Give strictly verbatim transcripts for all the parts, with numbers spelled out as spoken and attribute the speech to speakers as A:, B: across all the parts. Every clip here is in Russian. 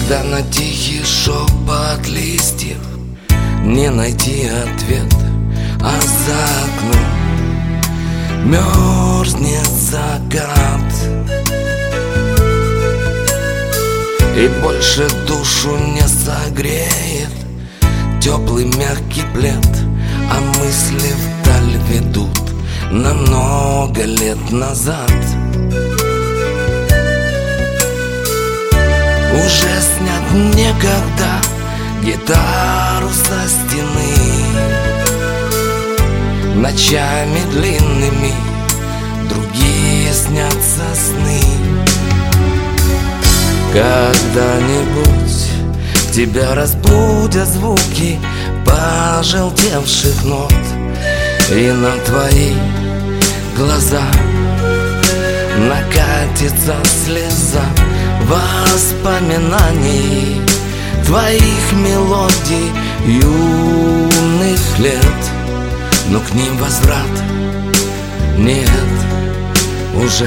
A: Когда на тихий шепот листьев не найти ответ, а за окном мерзнет закат, и больше душу не согреет теплый мягкий плед, а мысли вдаль ведут на много лет назад. Уже снят некогда гитару со стены, ночами длинными другие снятся сны. Когда-нибудь тебя разбудят звуки пожелтевших нот, и на твои глаза накатится слеза воспоминаний твоих мелодий юных лет. Но к ним возврат нет уже.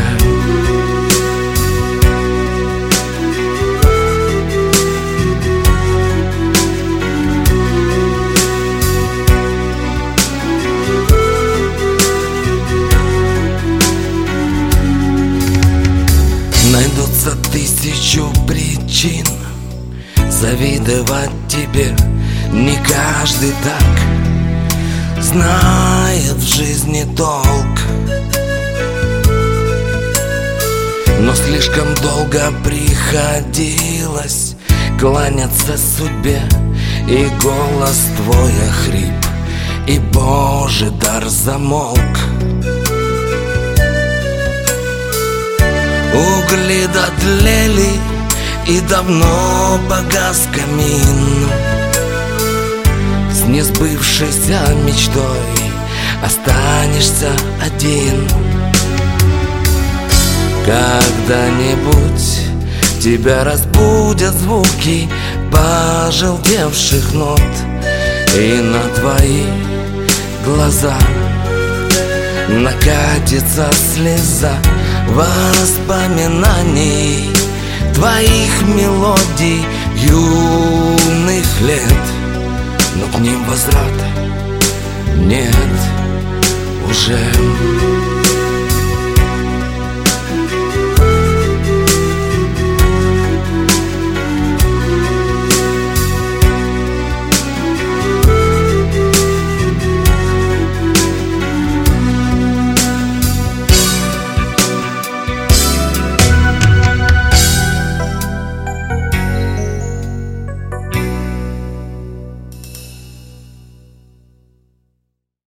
A: Найдутся тысячу причин завидовать тебе. Не каждый так знает в жизни толк, но слишком долго приходилось кланяться судьбе, и голос твой охрип, и Божий дар замолк. Угли дотлели, и давно погас камин. С несбывшейся мечтой останешься один. Когда-нибудь тебя разбудят звуки пожелтевших нот, и на твои глаза накатится слеза воспоминаний твоих мелодий юных лет. Но к ним возврата нет уже.